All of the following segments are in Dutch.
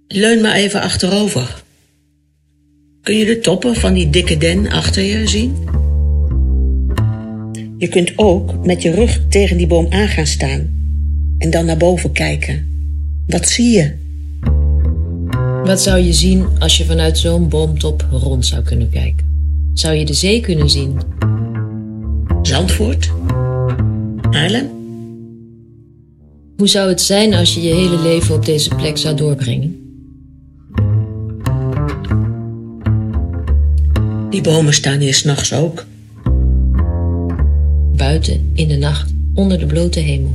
Leun maar even achterover. Kun je de toppen van die dikke den achter je zien? Je kunt ook met je rug tegen die boom aan gaan staan en dan naar boven kijken. Wat zie je? Wat zou je zien als je vanuit zo'n boomtop rond zou kunnen kijken? Zou je de zee kunnen zien? Zandvoort? Haarlem? Hoe zou het zijn als je je hele leven op deze plek zou doorbrengen? Die bomen staan hier 's nachts ook. Buiten, in de nacht, onder de blote hemel.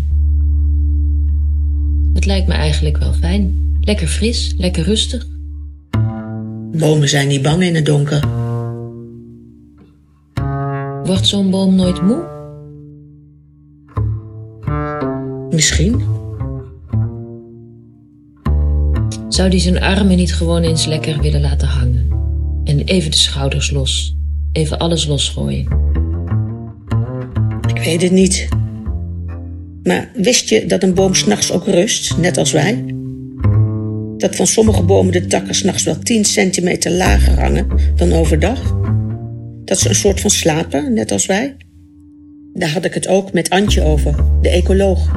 Het lijkt me eigenlijk wel fijn. Lekker fris, lekker rustig. Bomen zijn niet bang in het donker. Wordt zo'n boom nooit moe? Misschien. Zou die zijn armen niet gewoon eens lekker willen laten hangen? En even de schouders los. Even alles losgooien. Ik weet het niet. Maar wist je dat een boom 's nachts ook rust, net als wij? Dat van sommige bomen de takken 's nachts wel 10 centimeter lager hangen dan overdag? Dat ze een soort van slapen, net als wij? Daar had ik het ook met Antje over, de ecoloog.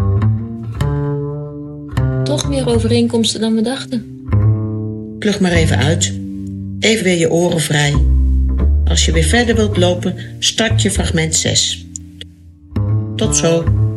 Toch meer overeenkomsten dan we dachten. Plug maar even uit. Even weer je oren vrij. Als je weer verder wilt lopen, start je fragment 6. Tot zo.